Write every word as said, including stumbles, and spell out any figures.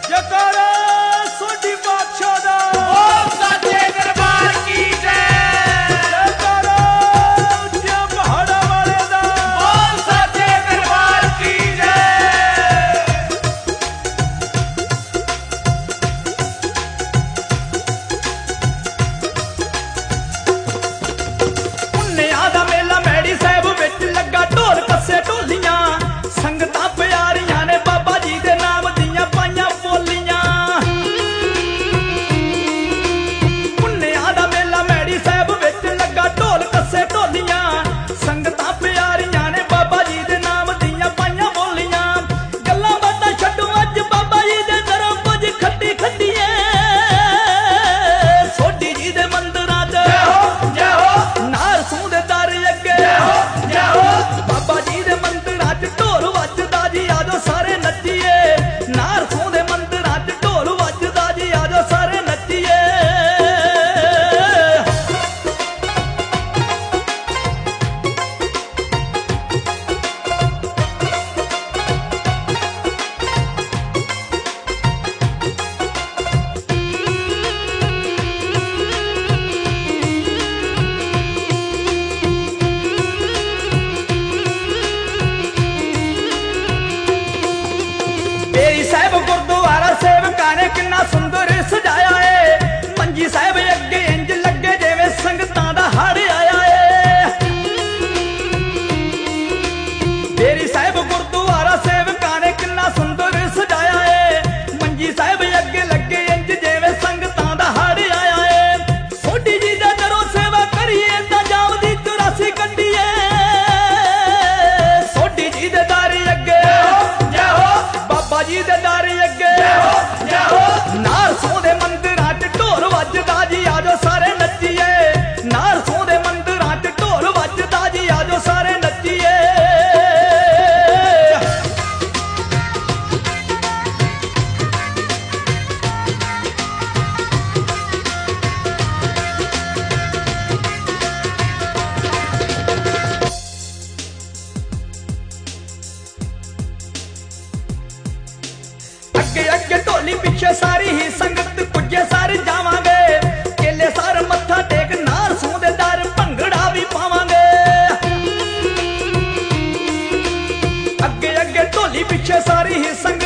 जयकारा सोडी बादशाह दा बोल सच्चे दरबार की जय। जयकारा उच्चे पहाड़ा वाले दा बोल सच्चे दरबार की जय। पुन्नेआ दा मेला मैड़ी साहिब विच लगा ढोल कस्से ढोलियां संगतां प्यारियां ने बाबा जी दे नाम दियां पाइयां बोलियां। पुन्नेआ दा मेला मैड़ी साहिब विच लगा ढोल कस्से ढोलियां संगतां प्यारियां ने बाबा जी दे नाम दियां पाइयां बोलियां। गल्लां बातां छड्डो अज बाबा जी दे दरों कुछ खट्टी खट्टिए सोडी जी दे मंदिरां च जय हो जय हो नार सूं दे दर अगे जय हो जय हो। बाबा जी दे मंदिरां च ढोल वजदा जी आजो सारे नच्चिए। नार सूं दे मंदिरां च ढोल वजदा जी आजो सारे नच्चिए। बेरी साहिब गुरुद्वारा सेवकां ने किन्ना सुंदर सजाया है। मंजी साहिब अगे इंज लगे जिवें संगतां दा हड़ आया है। बेरी साहिब गुरुद्वारा सेवकां ने किन्ना सुंदर सजाया है। मंजी साहिब अगे लगे इंज जिवें संगतां दा हड़ आया है। सोडी जी दा दरों सेवा करिए तां जाम दी चौरासी कड्डीए। सोडी जी दे दर अगे जय हो बाबा जी दे दर अगे जय हो जय हो। नार सूं दे मंदिरां च ढोल वजदा जी आजो सारे नच्चिए। नार सूं दे मंदिरां च ढोल वजदा जी आजो सारे नच्चिए। अगे अगे ढोली पिछे सारी ही संगत पुजे सारे जावांगे। केले सार मत्था टेक नार सूं दे दर भंगड़ा भी पावांगे। अगे अगे ढोली पिछे सारी ही संगत